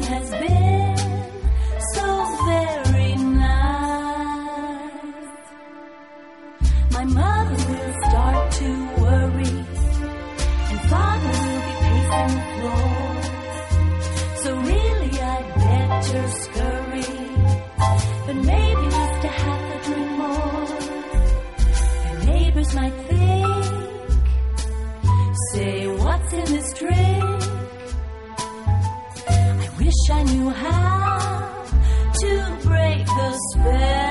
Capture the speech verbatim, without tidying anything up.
has been so very nice. My mother will start to worry, and father will be pacing the floor. So really I'd better scurry, but maybe just a half a drink more. The neighbors might think, say, what's in this drink? I wish I knew how to break the spell.